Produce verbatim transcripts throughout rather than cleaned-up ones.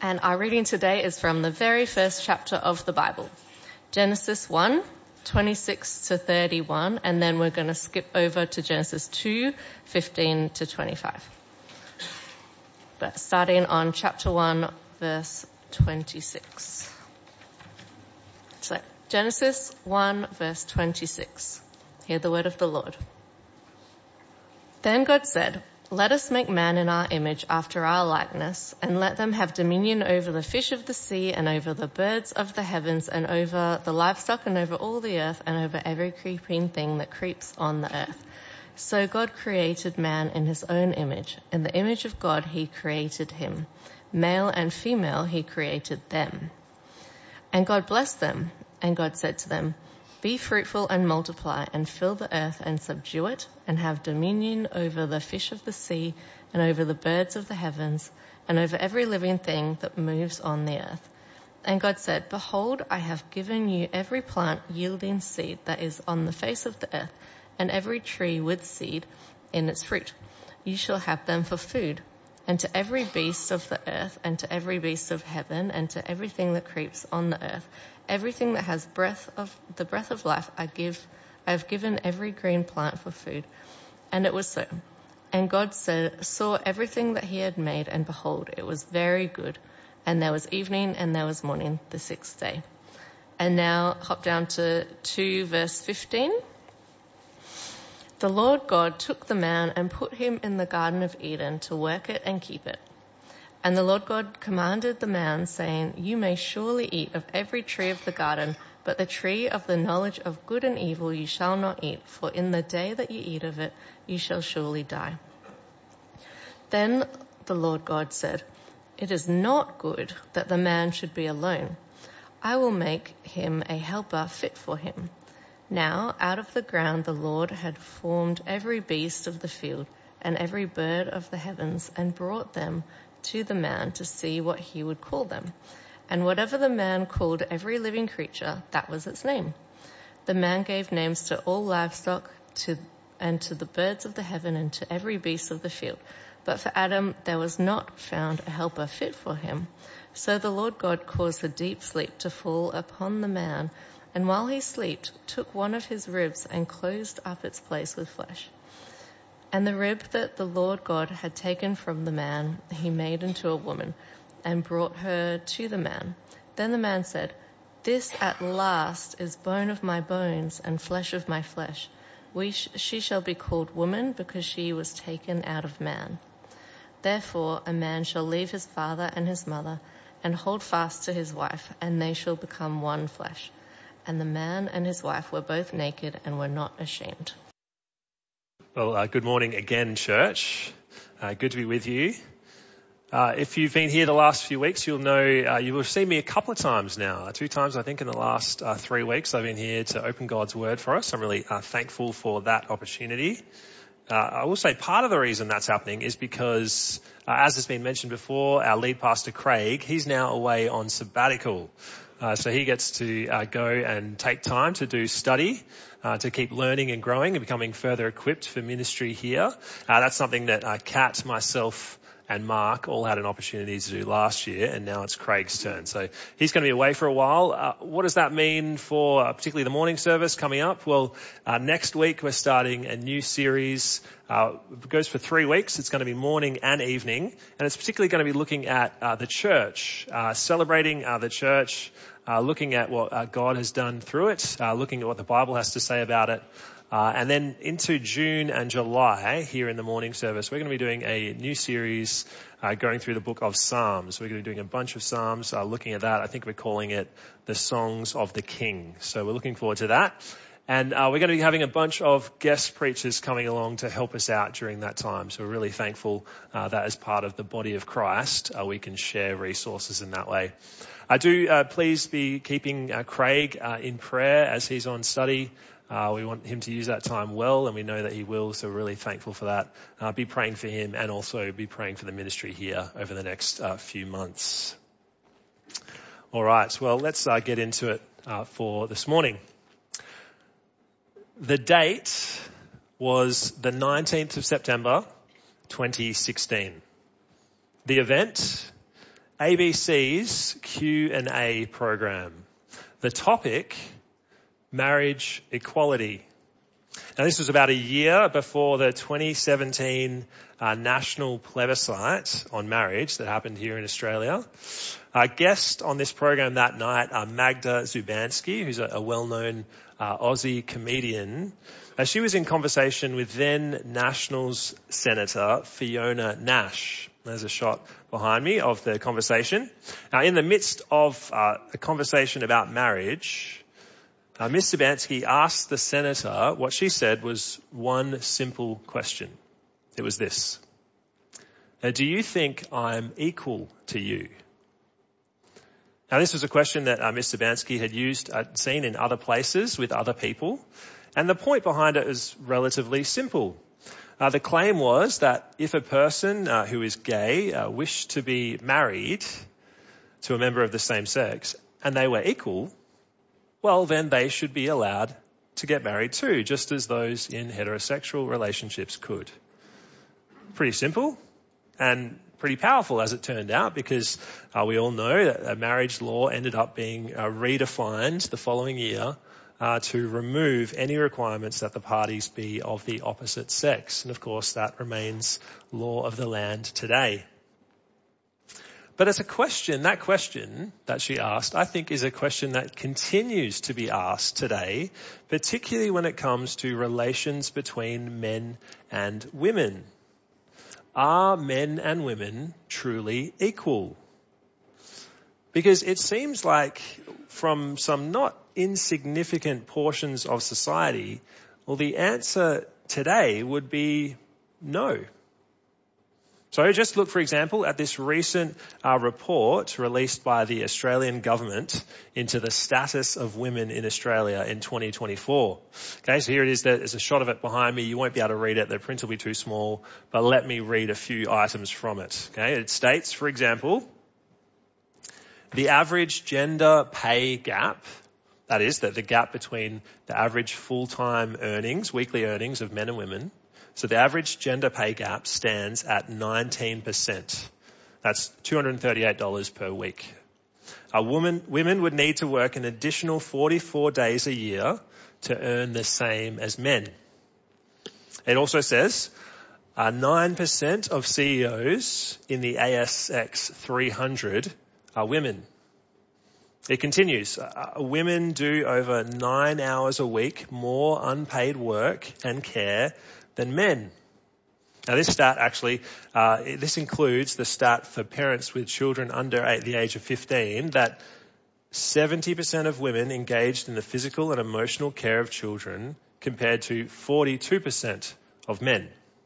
And our reading today is from the very first chapter of the Bible, Genesis one, twenty-six to thirty-one, and then we're going to skip over to Genesis two, fifteen to twenty-five. But starting on chapter one, verse twenty-six. So, Genesis one, verse twenty-six. Hear the word of the Lord. Then God said, "Let us make man in our image after our likeness, and let them have dominion over the fish of the sea and over the birds of the heavens and over the livestock and over all the earth and over every creeping thing that creeps on the earth." So God created man in his own image. In the image of God he created him. Male and female he created them. And God blessed them, and God said to them, "Be fruitful and multiply, and fill the earth and subdue it, and have dominion over the fish of the sea, and over the birds of the heavens, and over every living thing that moves on the earth." And God said, "Behold, I have given you every plant yielding seed that is on the face of the earth, and every tree with seed in its fruit. You shall have them for food. And to every beast of the earth, and to every beast of heaven, and to everything that creeps on the earth, everything that has breath of the breath of life, I give, I have given every green plant for food." And it was so. And God said, saw everything that he had made, and behold, it was very good. And there was evening, and there was morning, the sixth day. And now hop down to two, verse fifteen. The Lord God took the man and put him in the Garden of Eden to work it and keep it. And the Lord God commanded the man, saying, "You may surely eat of every tree of the garden, but the tree of the knowledge of good and evil you shall not eat, for in the day that you eat of it, you shall surely die." Then the Lord God said, "It is not good that the man should be alone. I will make him a helper fit for him." Now out of the ground the Lord had formed every beast of the field and every bird of the heavens, and brought them to the man to see what he would call them. And whatever the man called every living creature, that was its name. The man gave names to all livestock, to and to the birds of the heaven, and to every beast of the field. But for Adam there was not found a helper fit for him. So the Lord God caused a deep sleep to fall upon the man, and while he slept, took one of his ribs and closed up its place with flesh. And the rib that the Lord God had taken from the man, he made into a woman, and brought her to the man. Then the man said, "This at last is bone of my bones and flesh of my flesh. We sh- she shall be called woman, because she was taken out of man. Therefore a man shall leave his father and his mother, and hold fast to his wife, and they shall become one flesh. And the man and his wife were both naked and were not ashamed." Well, uh, good morning again, church. Uh, good to be with you. Uh, if you've been here the last few weeks, you'll know uh, you will have seen me a couple of times now. Two times, I think, in the last uh, three weeks I've been here to open God's Word for us. I'm really uh, thankful for that opportunity. Uh, I will say part of the reason that's happening is because, uh, as has been mentioned before, our lead pastor Craig, he's now away on sabbatical. Uh, so he gets to uh, go and take time to do study, uh, to keep learning and growing and becoming further equipped for ministry here. Uh, that's something that uh, Kat, myself and Mark all had an opportunity to do last year, and now it's Craig's turn. So he's going to be away for a while. Uh, what does that mean for uh, particularly the morning service coming up? Well, uh, next week we're starting a new series. Uh, it goes for three weeks. It's going to be morning and evening, and it's particularly going to be looking at uh, the church, uh, celebrating uh, the church, Uh, looking at what uh, God has done through it, uh, looking at what the Bible has to say about it. Uh, and then into June and July, here in the morning service, we're going to be doing a new series uh, going through the book of Psalms. We're going to be doing a bunch of Psalms, uh, looking at that. I think we're calling it the Songs of the King. So we're looking forward to that. And uh, we're going to be having a bunch of guest preachers coming along to help us out during that time. So we're really thankful uh, that as part of the body of Christ, uh, we can share resources in that way. I do uh, please be keeping uh, Craig uh, in prayer as he's on study. Uh, we want him to use that time well, and we know that he will, so we're really thankful for that. Uh, be praying for him, and also be praying for the ministry here over the next uh, few months. All right, well, let's uh, get into it uh, for this morning. The date was the nineteenth of September, twenty sixteen. The event, A B C's Q and A program. The topic, marriage equality. Now, this was about a year before the twenty seventeen uh, national plebiscite on marriage that happened here in Australia. Our guest on this program that night, uh, Magda Szubanski, who's a, a well-known uh, Aussie comedian. Uh, she was in conversation with then Nationals Senator Fiona Nash. There's a shot behind me of the conversation. Now, in the midst of uh, a conversation about marriage, Uh, Miz Szubanski asked the senator what she said was one simple question. It was this. Now, do you think I'm equal to you? Now, this was a question that uh, Miz Szubanski had used, uh, seen in other places with other people. And the point behind it is relatively simple. Uh, the claim was that if a person uh, who is gay uh, wished to be married to a member of the same sex and they were equal, well, then they should be allowed to get married too, just as those in heterosexual relationships could. Pretty simple and pretty powerful, as it turned out, because uh, we all know that a marriage law ended up being uh, redefined the following year uh, to remove any requirements that the parties be of the opposite sex. And of course, that remains law of the land today. But it's a question, that question that she asked, I think is a question that continues to be asked today, particularly when it comes to relations between men and women. Are men and women truly equal? Because it seems like from some not insignificant portions of society, well, the answer today would be no. So just look, for example, at this recent uh, report released by the Australian government into the status of women in Australia in twenty twenty-four. Okay, so here it is. There's a shot of it behind me. You won't be able to read it. The print will be too small, but let me read a few items from it. Okay, it states, for example, the average gender pay gap, that is, the, the gap between the average full-time earnings, weekly earnings of men and women. So the average gender pay gap stands at nineteen percent. That's two hundred thirty-eight dollars per week. A woman, women would need to work an additional forty-four days a year to earn the same as men. It also says uh, nine percent of C E Os in the A S X three hundred are women. It continues. Uh, women do over nine hours a week more unpaid work and care than men. Now this stat actually, uh, this includes the stat for parents with children under eight, the age of fifteen, that seventy percent of women engaged in the physical and emotional care of children compared to forty-two percent of men.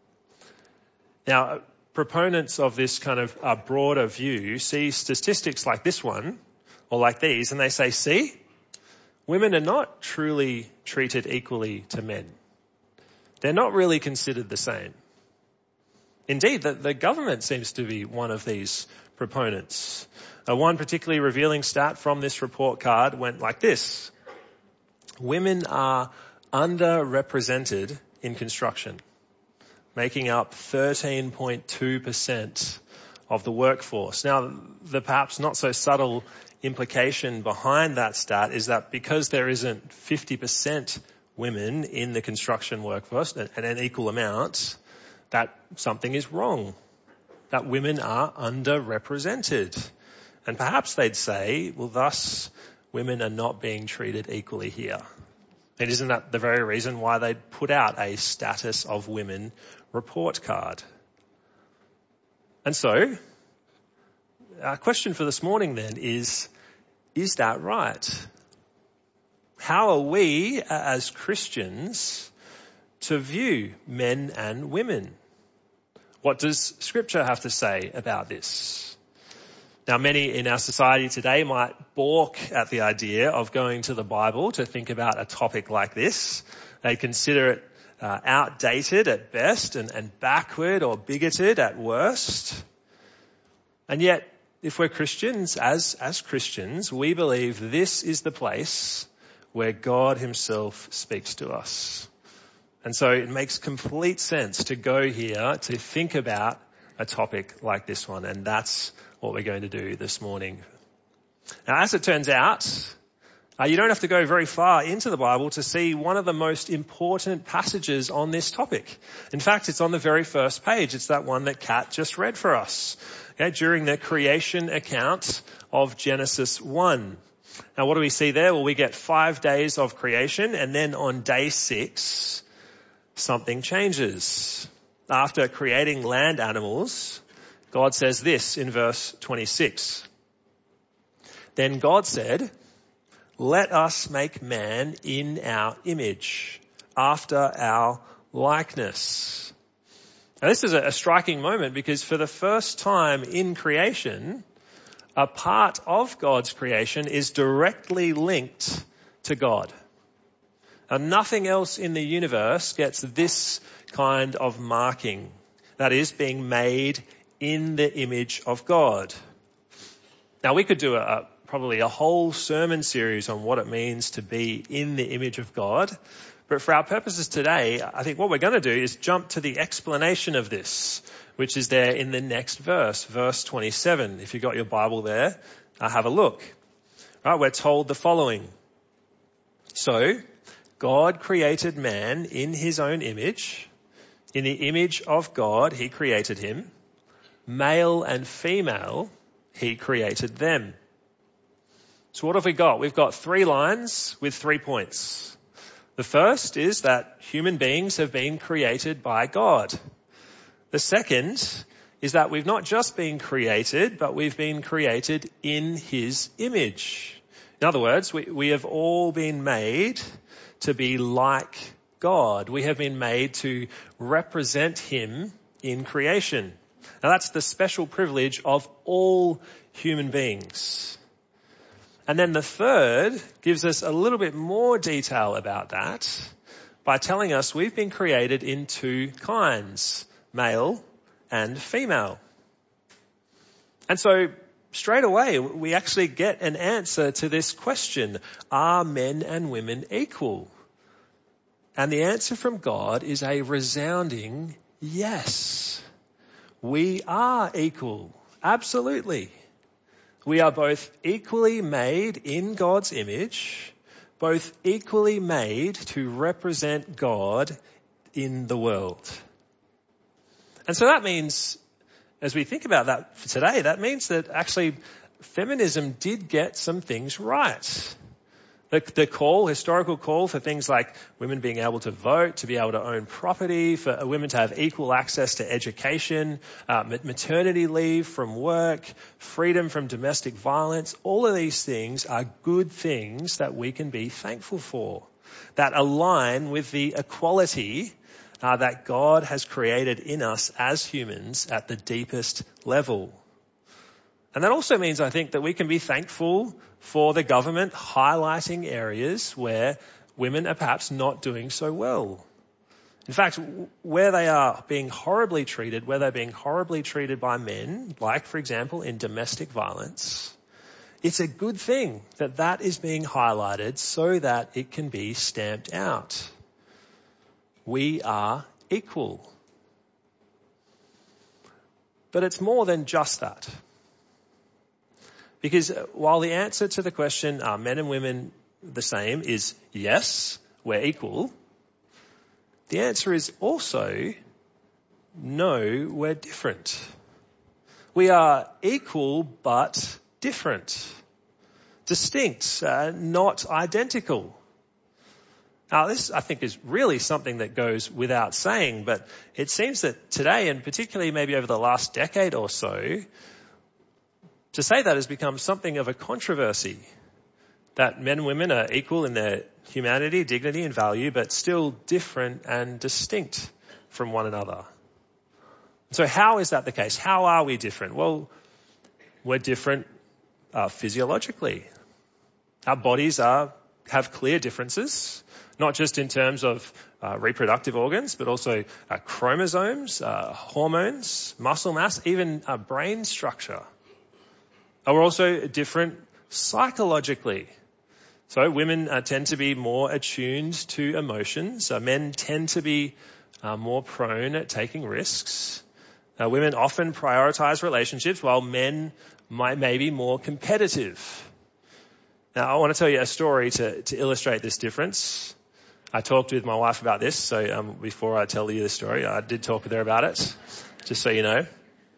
Now, proponents of this kind of uh, broader view see statistics like this one, or like these, and they say, see, women are not truly treated equally to men. They're not really considered the same. Indeed, the, the government seems to be one of these proponents. Uh, one particularly revealing stat from this report card went like this. Women are underrepresented in construction, making up thirteen point two percent of the workforce. Now, the perhaps not so subtle implication behind that stat is that because there isn't fifty percent women in the construction workforce and an equal amount, that something is wrong, that women are underrepresented. And perhaps they'd say, well, thus women are not being treated equally here. And isn't that the very reason why they'd put out a status of women report card? And so, our question for this morning then is, is that right? How are we as Christians to view men and women? What does Scripture have to say about this? Now, many in our society today might balk at the idea of going to the Bible to think about a topic like this. They consider it uh, outdated at best and, and backward or bigoted at worst. And yet, if we're Christians, as, as Christians, we believe this is the place where God himself speaks to us. And so it makes complete sense to go here to think about a topic like this one, and that's what we're going to do this morning. Now, as it turns out, uh, you don't have to go very far into the Bible to see one of the most important passages on this topic. In fact, it's on the very first page. It's that one that Kat just read for us, okay, during the creation account of Genesis one. Now, what do we see there? Well, we get five days of creation, and then on day six, something changes. After creating land animals, God says this in verse twenty-six. Then God said, "Let us make man in our image, after our likeness." Now, this is a striking moment because for the first time in creation, a part of God's creation is directly linked to God. And nothing else in the universe gets this kind of marking. That is, being made in the image of God. Now, we could do a, a probably a whole sermon series on what it means to be in the image of God. But for our purposes today, I think what we're going to do is jump to the explanation of this, which is there in the next verse, verse twenty-seven. If you've got your Bible there, uh, have a look. Right, we're told the following. So, God created man in his own image. In the image of God, he created him. Male and female, he created them. So what have we got? We've got three lines with three points. The first is that human beings have been created by God. The second is that we've not just been created, but we've been created in his image. In other words, we, we have all been made to be like God. We have been made to represent him in creation. Now that's the special privilege of all human beings. And then the third gives us a little bit more detail about that by telling us we've been created in two kinds, male and female. And so straight away we actually get an answer to this question, are men and women equal? And the answer from God is a resounding yes. We are equal, absolutely. We are both equally made in God's image, both equally made to represent God in the world. And so that means, as we think about that for today, that means that actually feminism did get some things right. The, the call, historical call for things like women being able to vote, to be able to own property, for women to have equal access to education, uh, maternity leave from work, freedom from domestic violence, all of these things are good things that we can be thankful for, that align with the equality uh, that God has created in us as humans at the deepest level. And that also means, I think, that we can be thankful for the government highlighting areas where women are perhaps not doing so well. In fact, where they are being horribly treated, where they're being horribly treated by men, like, for example, in domestic violence, it's a good thing that that is being highlighted so that it can be stamped out. We are equal. But it's more than just that. Because while the answer to the question, are men and women the same, is yes, we're equal, the answer is also no, we're different. We are equal but different. Distinct, uh, not identical. Now this, I think, is really something that goes without saying, but it seems that today, and particularly maybe over the last decade or so, to say that has become something of a controversy, that men and women are equal in their humanity, dignity and value, but still different and distinct from one another. So how is that the case? How are we different? Well, we're different uh, physiologically. Our bodies are have clear differences, not just in terms of uh, reproductive organs, but also uh, chromosomes, uh, hormones, muscle mass, even uh, brain structure. Are also different psychologically. So women uh, tend to be more attuned to emotions. Uh, men tend to be uh, more prone at taking risks. Uh, women often prioritize relationships while men might may be more competitive. Now, I want to tell you a story to, to illustrate this difference. I talked with my wife about this, so um, before I tell you the story, I did talk with her about it, just so you know.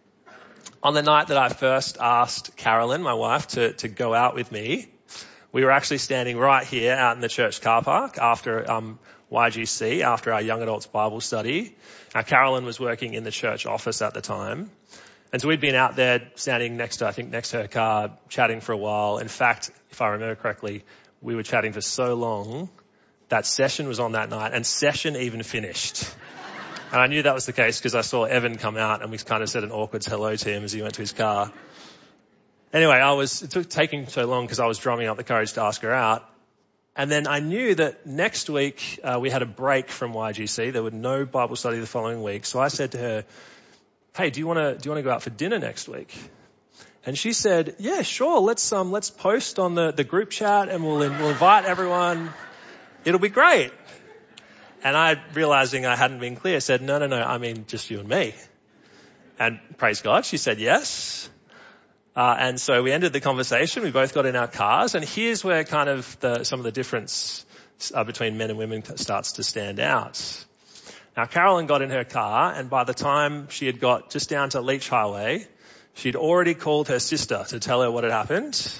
On the night that I first asked Carolyn, my wife, to, to go out with me, we were actually standing right here out in the church car park after um, Y G C, after our young adults Bible study. Now, Carolyn was working in the church office at the time. And so we'd been out there standing next to, I think, next to her car, chatting for a while. In fact, if I remember correctly, we were chatting for so long that session was on that night and session even finished. And I knew that was the case because I saw Evan come out and we kind of said an awkward hello to him as he went to his car. Anyway, I was, it took taking so long because I was drumming up the courage to ask her out. And then I knew that next week uh, we had a break from Y G C. There was no Bible study the following week. So I said to her, hey, do you want to, do you want to go out for dinner next week? And she said, yeah, sure. Let's, um, let's post on the, the group chat and we'll, we'll invite everyone. It'll be great. And I, realizing I hadn't been clear, said, no, no, no, I mean just you and me. And praise God, she said yes. Uh, and so we ended the conversation. We both got in our cars. And here's where kind of the, some of the difference uh, between men and women starts to stand out. Now, Carolyn got in her car, and by the time she had got just down to Leach Highway, she'd already called her sister to tell her what had happened.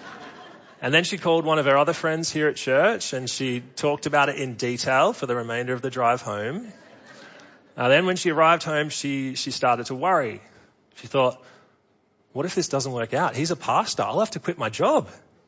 And then she called one of her other friends here at church, and she talked about it in detail for the remainder of the drive home. Uh, then when she arrived home, she, she started to worry. She thought, what if this doesn't work out? He's a pastor. I'll have to quit my job.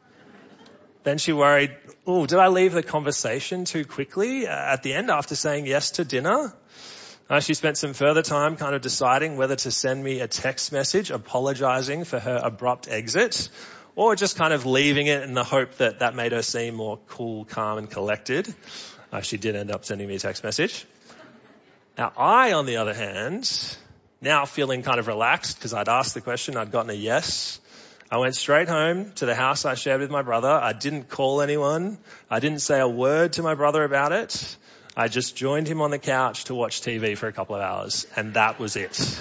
Then she worried, oh, did I leave the conversation too quickly at the end after saying yes to dinner? Uh, she spent some further time kind of deciding whether to send me a text message apologizing for her abrupt exit, or just kind of leaving it in the hope that that made her seem more cool, calm and collected. Uh, she did end up sending me a text message. Now, I, on the other hand, now feeling kind of relaxed because I'd asked the question, I'd gotten a yes. I went straight home to the house I shared with my brother. I didn't call anyone. I didn't say a word to my brother about it. I just joined him on the couch to watch T V for a couple of hours, and that was it.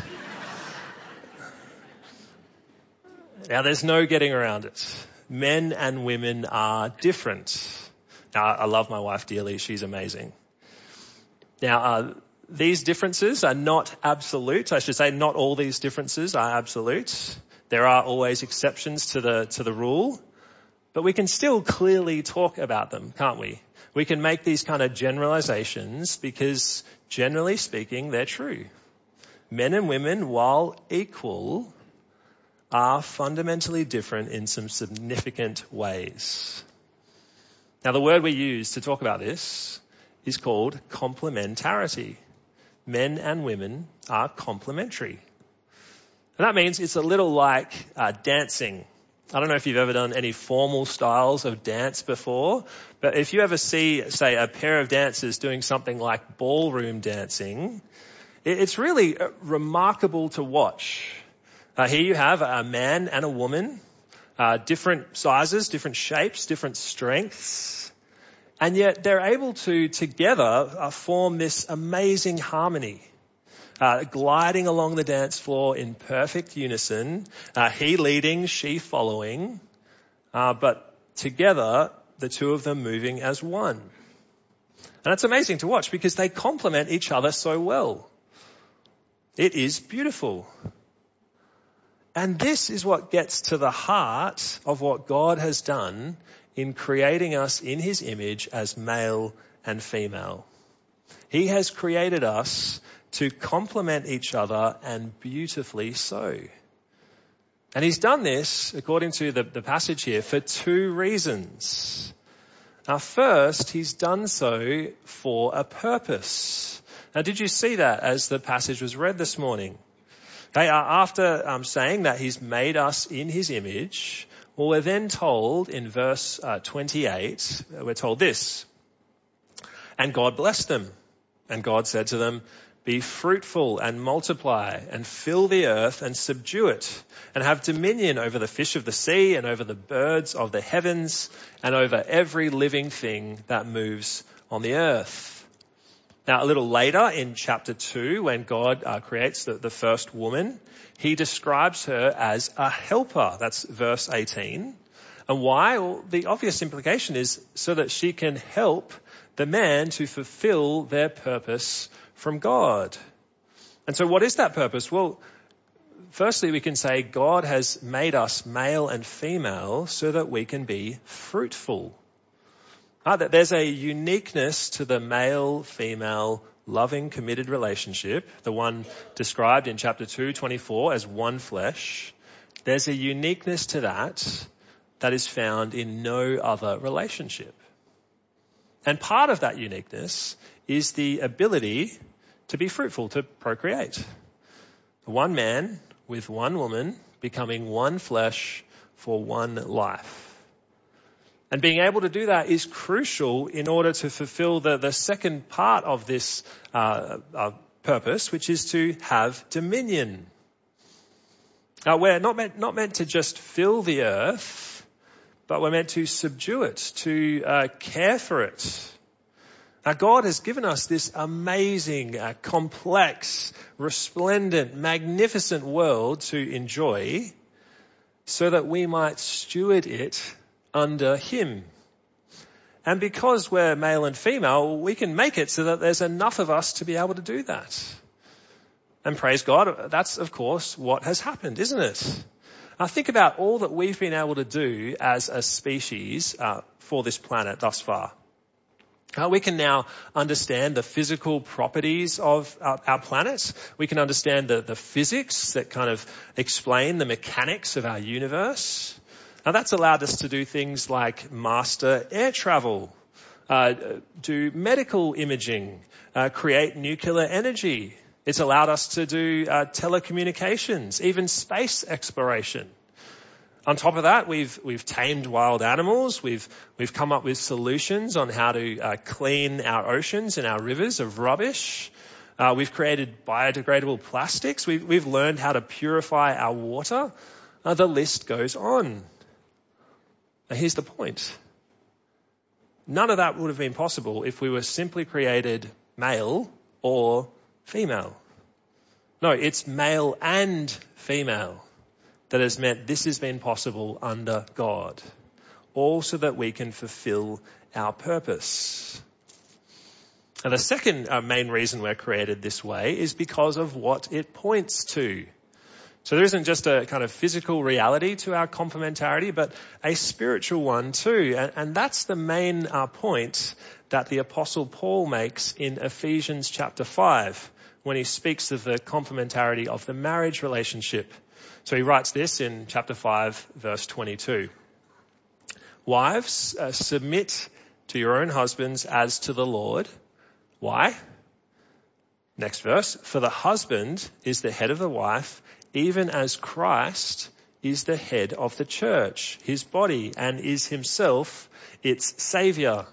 Now, there's no getting around it. Men and women are different. Now, I love my wife dearly. She's amazing. Now, uh, these differences are not absolute. I should say not all these differences are absolute. There are always exceptions to the, to the rule, but we can still clearly talk about them, can't we? We can make these kind of generalizations because generally speaking, they're true. Men and women, while equal, are fundamentally different in some significant ways. Now, the word we use to talk about this is called complementarity. Men and women are complementary. And that means it's a little like uh, dancing. I don't know if you've ever done any formal styles of dance before, but if you ever see, say, a pair of dancers doing something like ballroom dancing, it's really remarkable to watch. Uh, here you have a man and a woman, uh, different sizes, different shapes, different strengths, and yet they're able to together uh, form this amazing harmony. Uh, gliding along the dance floor in perfect unison, uh, he leading, she following, uh, but together, the two of them moving as one. And it's amazing to watch because they complement each other so well. It is beautiful. And this is what gets to the heart of what God has done in creating us in his image as male and female. He has created us to complement each other, and beautifully so. And he's done this, according to the, the passage here, for two reasons. Now, first, he's done so for a purpose. Now, did you see that as the passage was read this morning? Okay, after um, saying that he's made us in his image, well, we're then told in verse uh, twenty-eight, we're told this, and God blessed them, and God said to them, be fruitful and multiply and fill the earth and subdue it and have dominion over the fish of the sea and over the birds of the heavens and over every living thing that moves on the earth. Now, a little later in chapter two, when God uh, creates the, the first woman, he describes her as a helper. That's verse eighteen. And why? Well, the obvious implication is so that she can help the man to fulfill their purpose from God. And so what is that purpose? Well, firstly, we can say God has made us male and female so that we can be fruitful. Uh, that there's a uniqueness to the male-female loving, committed relationship, the one described in chapter two, twenty-four as one flesh. There's a uniqueness to that that is found in no other relationship. And part of that uniqueness is the ability to be fruitful, to procreate. One man with one woman becoming one flesh for one life. And being able to do that is crucial in order to fulfill the, the second part of this uh, uh, purpose, which is to have dominion. Now, we're not meant, not meant to just fill the earth, but we're meant to subdue it, to uh, care for it. Now, God has given us this amazing, uh, complex, resplendent, magnificent world to enjoy so that we might steward it under him. And because we're male and female, we can make it so that there's enough of us to be able to do that. And praise God, that's of course what has happened, isn't it? Now think about all that we've been able to do as a species uh, for this planet thus far. Uh, we can now understand the physical properties of uh, our planet. We can understand the, the physics that kind of explain the mechanics of our universe. Now that's allowed us to do things like master air travel, uh, do medical imaging, uh, create nuclear energy. It's allowed us to do uh, telecommunications, even space exploration. On top of that, we've we've tamed wild animals. We've we've come up with solutions on how to uh, clean our oceans and our rivers of rubbish. Uh, we've created biodegradable plastics. We've we've learned how to purify our water. Uh, the list goes on. Now here's the point. None of that would have been possible if we were simply created male or female. No, it's male and female that has meant this has been possible under God, all so that we can fulfill our purpose. And the second uh, main reason we're created this way is because of what it points to. So there isn't just a kind of physical reality to our complementarity, but a spiritual one too. And, and that's the main uh, point that the Apostle Paul makes in Ephesians chapter five, when he speaks of the complementarity of the marriage relationship. So he writes this in chapter five, verse twenty-two. Wives, uh, submit to your own husbands as to the Lord. Why? Next verse. For the husband is the head of the wife, even as Christ is the head of the church, his body, and is himself its saviour.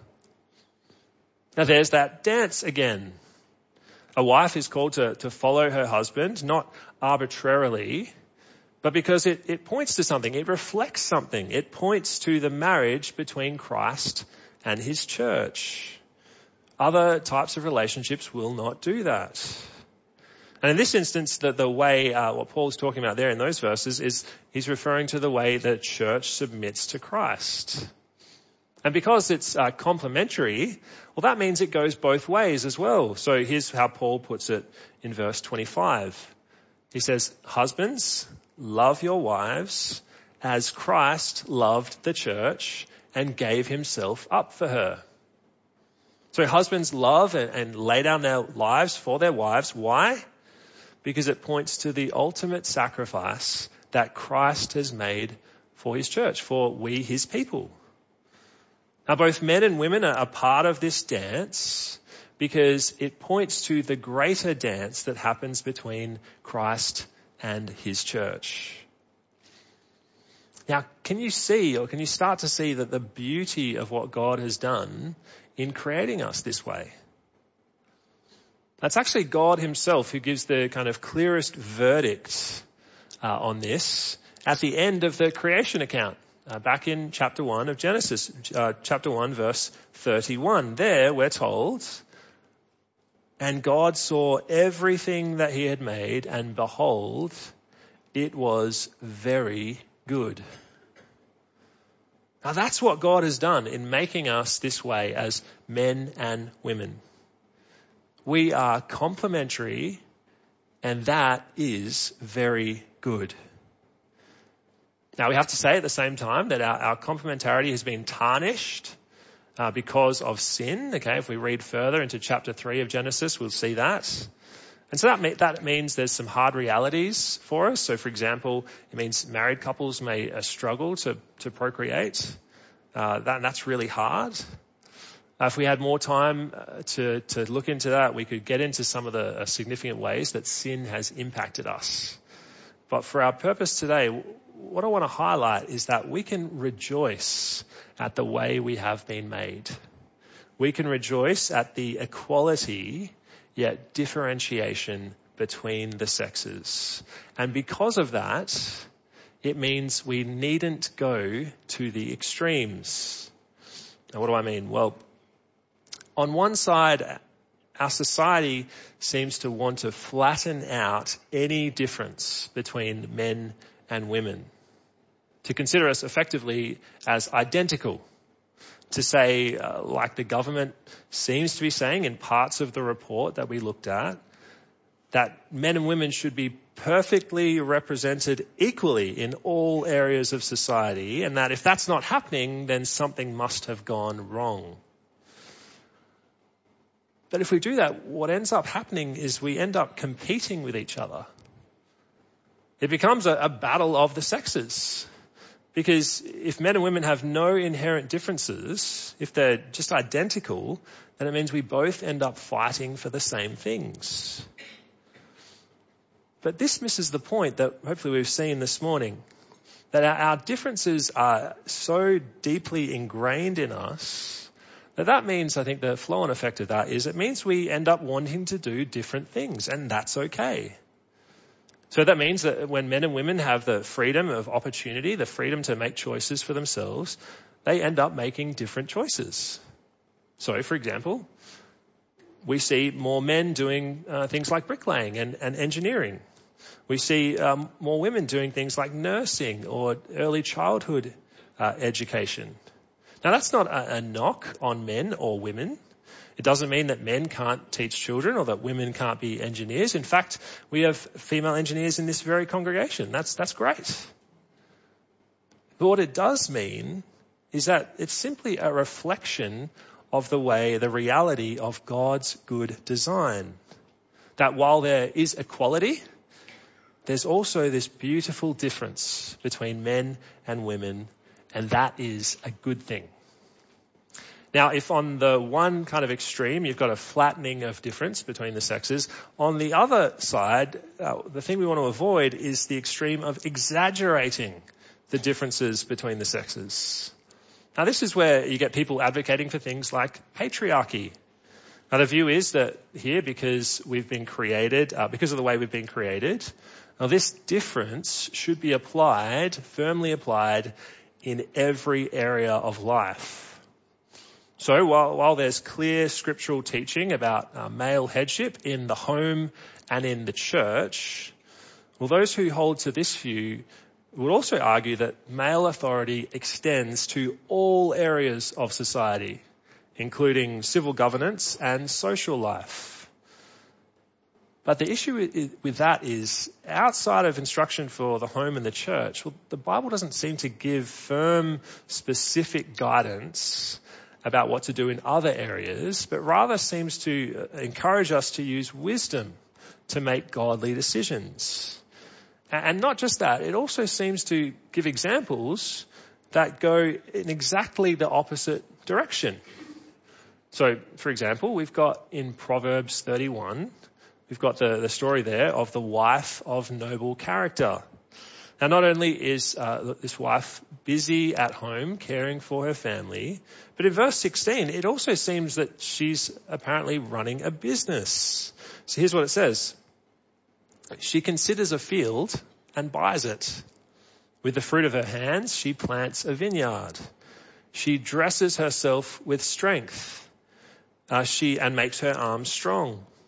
Now there's that dance again. A wife is called to, to follow her husband, not arbitrarily, but because it, it points to something. It reflects something. It points to the marriage between Christ and his church. Other types of relationships will not do that. And in this instance, the, the way, uh, what Paul's talking about there in those verses is he's referring to the way the church submits to Christ. And because it's uh, complementary, well, that means it goes both ways as well. So here's how Paul puts it in verse twenty-five. He says, husbands, love your wives as Christ loved the church and gave himself up for her. So husbands love and, and lay down their lives for their wives. Why? Because it points to the ultimate sacrifice that Christ has made for his church, for we, his people. Now, both men and women are a part of this dance because it points to the greater dance that happens between Christ and his church. Now, can you see, or can you start to see that the beauty of what God has done in creating us this way? That's actually God himself who gives the kind of clearest verdict uh, on this at the end of the creation account. Uh, back in chapter one of Genesis, uh, chapter one, verse thirty-one. There we're told, And God saw everything that he had made, and behold, it was very good. Now that's what God has done in making us this way as men and women. We are complementary, and that is very good. Now we have to say at the same time that our, our complementarity has been tarnished uh, because of sin. Okay, if we read further into chapter three of Genesis, we'll see that. And so that, me- that means there's some hard realities for us. So for example, it means married couples may uh, struggle to, to procreate. Uh, that, that's really hard. Uh, if we had more time uh, to, to look into that, we could get into some of the uh, significant ways that sin has impacted us. But for our purpose today, what I want to highlight is that we can rejoice at the way we have been made. We can rejoice at the equality yet differentiation between the sexes. And because of that, it means we needn't go to the extremes. Now, what do I mean? Well, on one side, our society seems to want to flatten out any difference between men and women, to consider us effectively as identical. To say, uh, like the government seems to be saying in parts of the report that we looked at, that men and women should be perfectly represented equally in all areas of society, and that if that's not happening, then something must have gone wrong. But if we do that, what ends up happening is we end up competing with each other. It becomes a, a battle of the sexes. Because if men and women have no inherent differences, if they're just identical, then it means we both end up fighting for the same things. But this misses the point that hopefully we've seen this morning, that our, our differences are so deeply ingrained in us that that means, I think the flow-on effect of that is it means we end up wanting to do different things, and that's okay. So that means that when men and women have the freedom of opportunity, the freedom to make choices for themselves, they end up making different choices. So, for example, we see more men doing uh, things like bricklaying and, and engineering. We see um, more women doing things like nursing or early childhood uh, education. Now, that's not a, a knock on men or women. It doesn't mean that men can't teach children or that women can't be engineers. In fact, we have female engineers in this very congregation. That's, that's great. But what it does mean is that it's simply a reflection of the way, the reality of God's good design. That while there is equality, there's also this beautiful difference between men and women, and that is a good thing. Now, if on the one kind of extreme you've got a flattening of difference between the sexes, on the other side, uh, the thing we want to avoid is the extreme of exaggerating the differences between the sexes. Now, this is where you get people advocating for things like patriarchy. Now, the view is that here, because we've been created, uh, because of the way we've been created, now this difference should be applied, firmly applied, in every area of life. So while, while there's clear scriptural teaching about uh, male headship in the home and in the church, well, those who hold to this view would also argue that male authority extends to all areas of society, including civil governance and social life. But the issue with that is, outside of instruction for the home and the church, well, the Bible doesn't seem to give firm, specific guidance about what to do in other areas, but rather seems to encourage us to use wisdom to make godly decisions. And not just that, it also seems to give examples that go in exactly the opposite direction. So, for example, we've got in Proverbs thirty-one, we've got the, the story there of the wife of noble character. Now, not only is uh, this wife busy at home caring for her family, but in verse sixteen, it also seems that she's apparently running a business. So here's what it says. She considers a field and buys it. With the fruit of her hands, she plants a vineyard. She dresses herself with strength. Uh, she and makes her arms strong.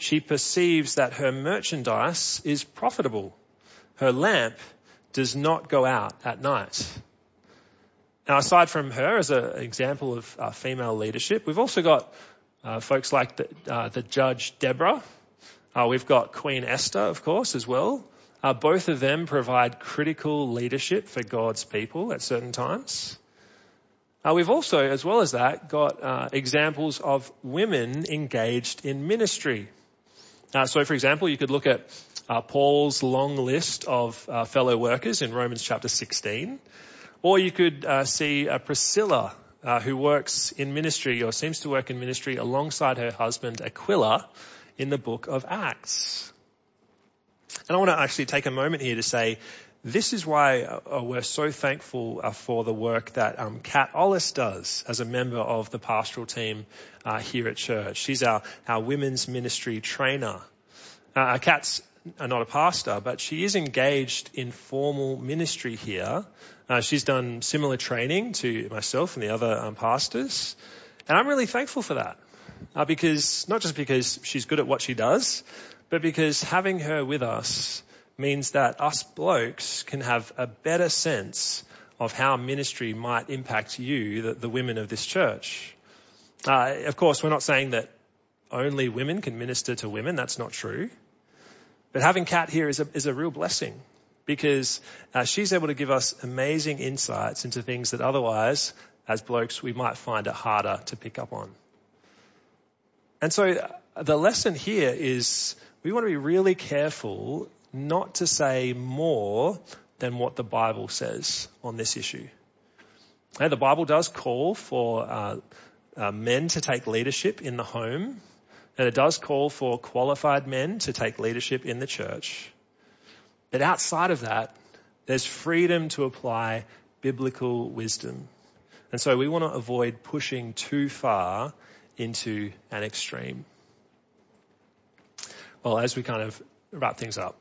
she perceives that her merchandise is profitable. Her lamp does not go out at night. Now, aside from her as an example of uh, female leadership, we've also got uh, folks like the, uh, the Judge Deborah. Uh, we've got Queen Esther, of course, as well. Uh, both of them provide critical leadership for God's people at certain times. Uh, we've also, as well as that, got uh, examples of women engaged in ministry. Uh, so, for example, you could look at uh, Paul's long list of uh, fellow workers in Romans chapter sixteen. Or you could uh, see uh, Priscilla, uh, who works in ministry or seems to work in ministry alongside her husband Aquila in the book of Acts. And I want to actually take a moment here to say this is why uh, we're so thankful uh, for the work that um, Kat Ollis does as a member of the pastoral team uh, here at church. She's our, our women's ministry trainer. Uh, Kat's not a pastor, but she is engaged in formal ministry here. Uh, she's done similar training to myself and the other um, pastors. And I'm really thankful for that. Uh, because, not just because she's good at what she does, but because having her with us means that us blokes can have a better sense of how ministry might impact you, the, the women of this church. Uh, of course, we're not saying that only women can minister to women. That's not true. But having Kat here is a, is a real blessing because uh, she's able to give us amazing insights into things that otherwise, as blokes, we might find it harder to pick up on. And so the lesson here is we want to be really careful not to say more than what the Bible says on this issue. And the Bible does call for uh, uh, men to take leadership in the home. And it does call for qualified men to take leadership in the church. But outside of that, there's freedom to apply biblical wisdom. And so we want to avoid pushing too far into an extreme. Well, as we kind of wrap things up,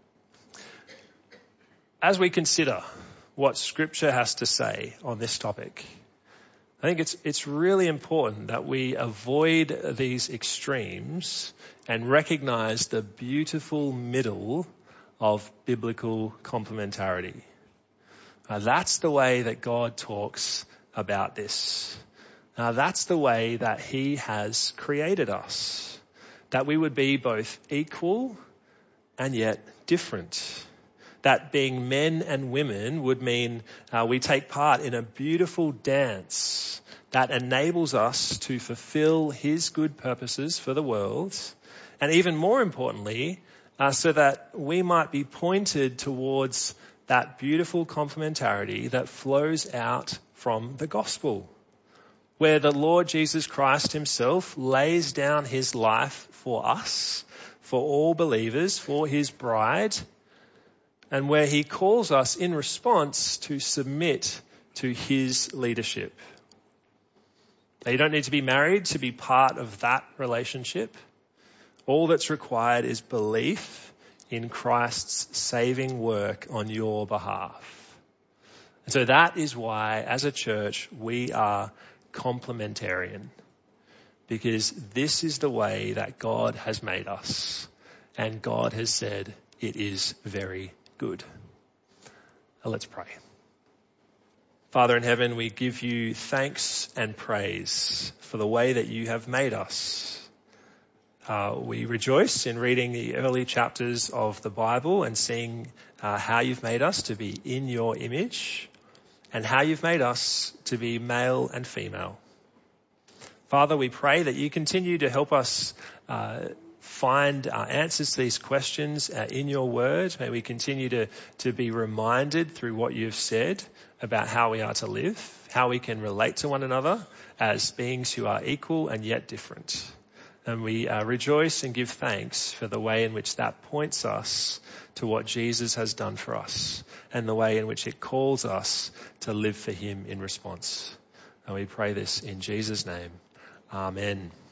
as we consider what Scripture has to say on this topic, I think it's it's really important that we avoid these extremes and recognize the beautiful middle of biblical complementarity. Uh, that's the way that God talks about this. Uh, that's the way that He has created us, that we would be both equal and yet different. That being men and women would mean uh, we take part in a beautiful dance that enables us to fulfill His good purposes for the world. And even more importantly, uh, so that we might be pointed towards that beautiful complementarity that flows out from the gospel, where the Lord Jesus Christ Himself lays down His life for us, for all believers, for His bride, and where He calls us in response to submit to His leadership. Now, you don't need to be married to be part of that relationship. All that's required is belief in Christ's saving work on your behalf. And so that is why, as a church, we are complementarian, because this is the way that God has made us, and God has said it is very good. Now let's pray. Father in heaven, we give you thanks and praise for the way that you have made us. Uh, we rejoice in reading the early chapters of the Bible and seeing uh, how you've made us to be in your image and how you've made us to be male and female. Father, we pray that you continue to help us uh, find uh, answers to these questions uh, in your word. May we continue to, to be reminded through what you've said about how we are to live, how we can relate to one another as beings who are equal and yet different. And we uh, rejoice and give thanks for the way in which that points us to what Jesus has done for us and the way in which it calls us to live for him in response. And we pray this in Jesus' name. Amen.